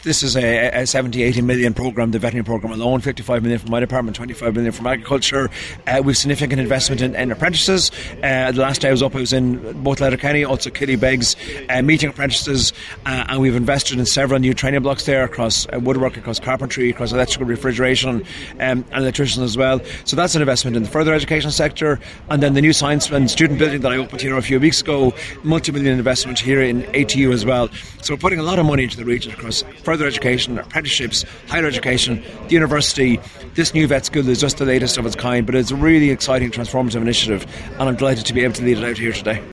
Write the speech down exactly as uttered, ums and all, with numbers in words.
This is a, a seventy, eighty million programme, the veterinary programme alone, fifty-five million from my department, twenty-five million from agriculture. Uh, we've significant investment in, in apprentices. Uh, the last day I was up, I was in both Letterkenny, also Killybegs, uh, meeting apprentices, uh, and we've invested in several new training blocks there across uh, woodwork, across carpentry, across electrical refrigeration, um, and electricians as well. So that's an investment in the further education sector. And then the new science and student building that I opened here a few weeks ago, multi-million investment here in A T U as well. So we're putting a lot of money into the region across further education, apprenticeships, higher education, the university. This new vet school is just the latest of its kind, but it's a really exciting, transformative initiative, and I'm delighted to be able to lead it out here today.